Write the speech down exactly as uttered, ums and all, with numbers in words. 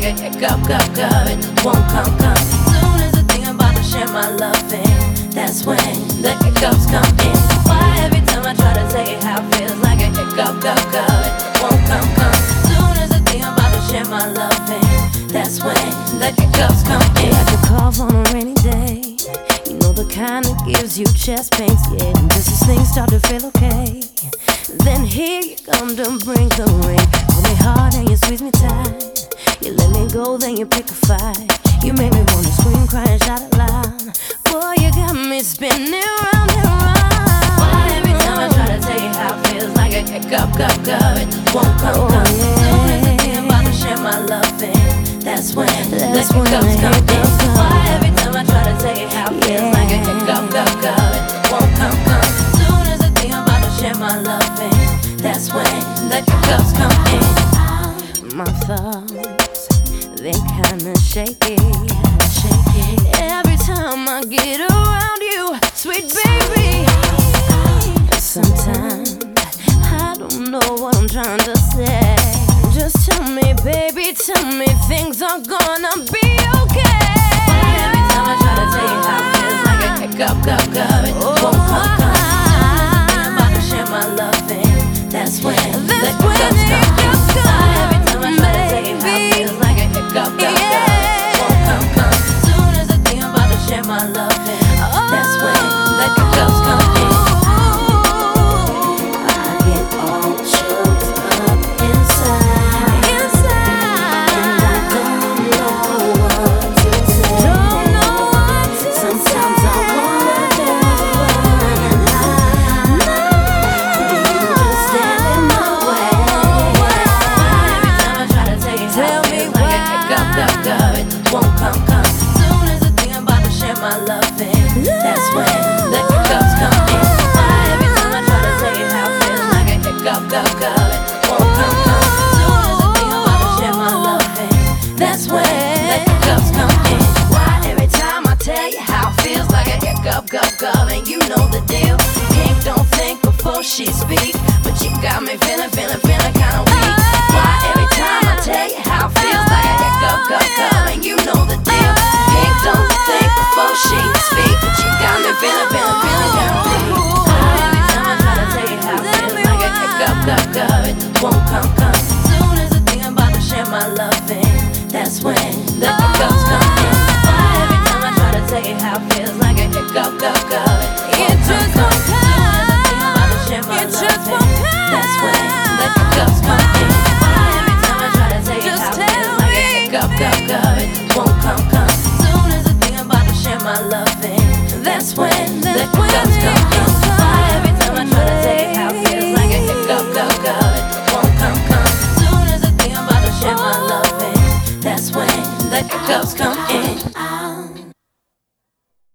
a hiccup, cup, cup, it just won't come, come. Soon as I think I'm about to share my loving, that's when the hiccups come in. Why every time I try to say how it feels like a hiccup, cup, cup, it just won't come, come. Soon as I think I'm about to share my loving, that's when the hiccups come in. Like a cough on a rainy day, you know the kind that gives you chest pains, yeah. And just as things start to feel okay, then here you come to bring the rain. Hold me hard and you squeeze me tight. You let me go, then you pick a fight. You make me wanna scream, cry, and shout it loud. Boy, you got me spinning round and round. Why every time I try to tell you how it feels like a hiccup, cup, cup, it just won't come, Oh, come. yeah. Soon as I think I'm about to share my loving, that's when That's the when hiccups the come in. hiccups come. Why every time I try to tell you how it feels Yeah. like a hiccup, cup, cup, it just won't come, come. Soon as I think I'm about to share my loving, that's when the hiccups come in. My thoughts, they kinda shaky, shaky. Every time I get around you, sweet baby. Sometimes I don't know what I'm trying to say. Just tell me, baby, tell me things are gonna be okay. Every time I try to tell you how it feels like a hiccup, cup, cup, it just won't come, come. Soon as I think I'm about to share my loving, that's when the That's when hiccups it come in. gets Why every time I try to tell you how it feels like a hiccup, cup, cup, it just won't come, come. Soon as I think I'm about to share my loving, that's when the hiccups come in. I get all choked up inside, inside, and I don't know what to say. Don't know what to Sometimes say. I wanna run and hide, but you just stand in my way. Every time I try to tell you how Tell it me feels like a hiccup, cup, cup, it just won't come, come. Soon as I think I'm about to share my loving, that's when the hiccups come in. Why every time I try to tell you how it feels like a hiccup, cup, cup, it just won't come, come. Soon as I think I'm about to share my loving, that's when the hiccups come in. Why every time I tell you how it feels like a hiccup, cup, cup, and you know the deal. Pink don't think before she speak, but you got me feeling, feeling, feeling.